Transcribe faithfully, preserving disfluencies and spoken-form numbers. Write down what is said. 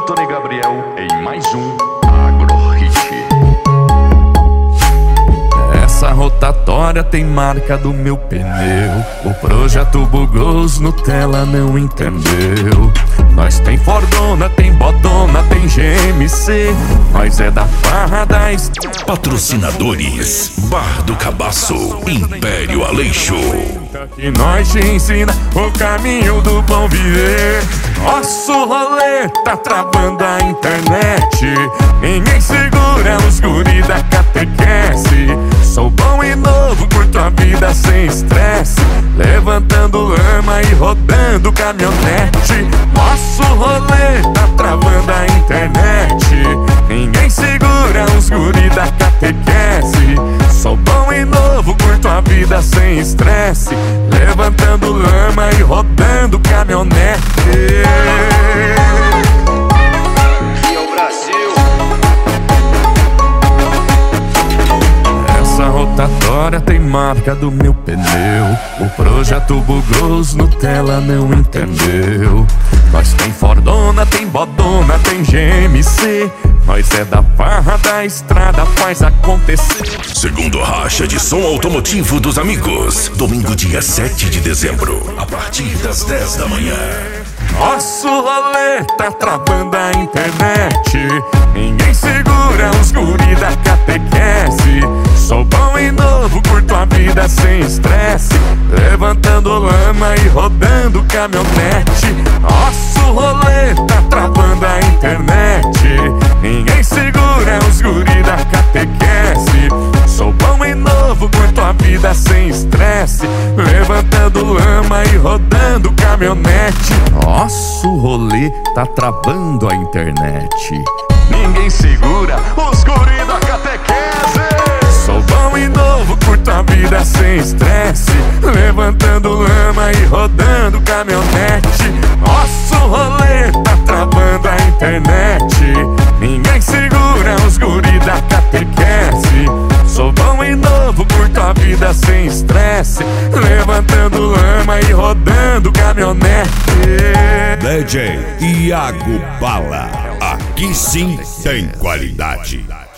Tony Gabriel em mais um Agro Hit. Essa rotatória tem marca do meu pneu. O projeto bugou, os Nutella não entendeu. Nós tem Fordona, tem Bodona, tem G M C. Nós é da farra da estrada. Patrocinadores: Bar do Cabaço, Império Aleixo. Que nós te ensina o caminho do bom viver. Nosso rolê tá travando a internet. Ninguém segura os guri da catequese. Sou bom e novo, curto a vida sem estresse. Levantando lama e rodando caminhonete. Nosso rolê tá travando a internet. Ninguém segura os guri da catequese. Sou bom e novo, curto a vida sem estresse. Levantando lama e rodando caminhonete. E é o Brasil. Essa rotatória tem marca do meu pneu. O projeto bugou, os Nutella não entendeu. Nós tem Fordona, tem Bodona, tem G M C. Nós é da farra da estrada, faz acontecer. Segundo racha de som automotivo dos amigos. Domingo, dia sete de dezembro, a partir das dez da manhã. Nosso rolê tá travando a internet. Ninguém segura os guri da catequese. Sou bom e novo, curto a vida sem estresse. Levantando lama e rodando caminhonete. Nosso rolê tá travando a internet. Ninguém segura os guri da catequese. Sou bom e novo, curto a vida sem estresse. Levantando lama e rodando caminhonete. Nosso rolê tá travando a internet. Ninguém segura os guri da catequese. Sou bom e novo, curto a vida sem estresse. Levantando lama e rodando caminhonete. Nosso rolê tá travando a internet. Ninguém segura os guri da catequese. Sou bom e novo, curto a vida sem estresse. Levantando lama e rodando caminhonete. D J Iago Bala, aqui sim tem qualidade.